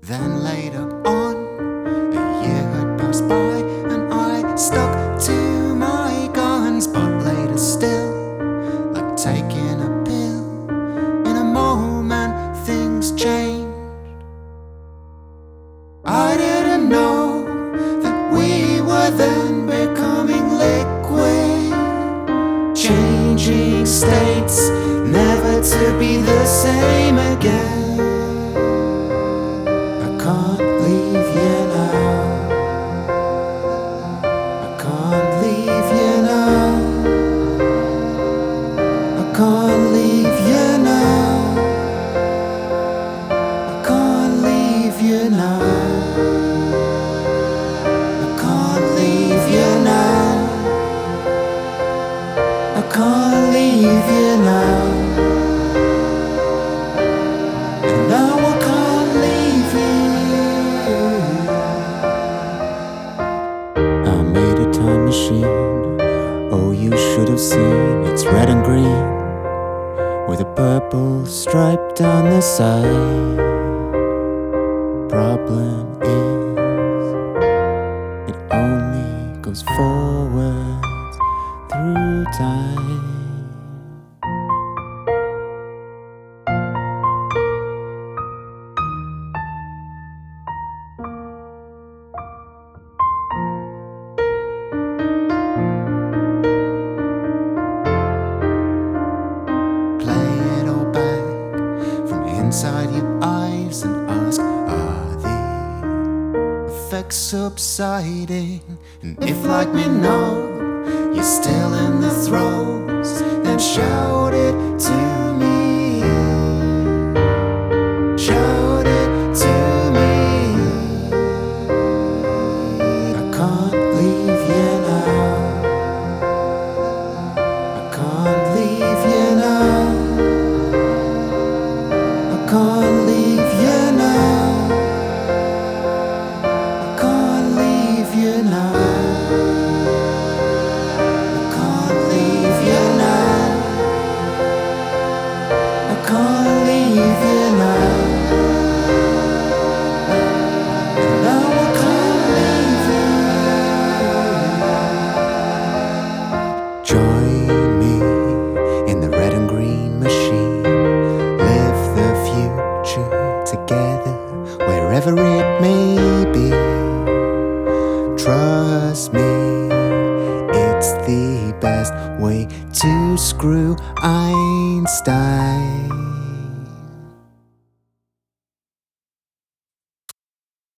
Then later on, a year had passed by and I stuck to my guns. But later still, like taking a pill, in a moment things changed. I didn't know that we were then becoming liquid, changing states, never to be the same again. I can't leave you now. I can't leave you now. I can't leave you now. I can't leave you now. I can't leave you now. I can't leave you now. And now I can't leave you. I made a time machine. Oh, you should have seen. It's red and green, with a purple stripe down the side. Problem is, it only goes forwards through time. Play it all back from inside your eyes and ask, are the effects subsiding? And if like me, no, you're still in the throes, then shout it to me. Shout it to me. I can't leave you now. I can't leave you now. I can't leave you now. I can't leave you now. I can't leave you now. I can't leave you now. And now I can't leave you. Join me in the red and green machine. Live the future together, wherever it may be. Trust me, it's the best way to screw Einstein.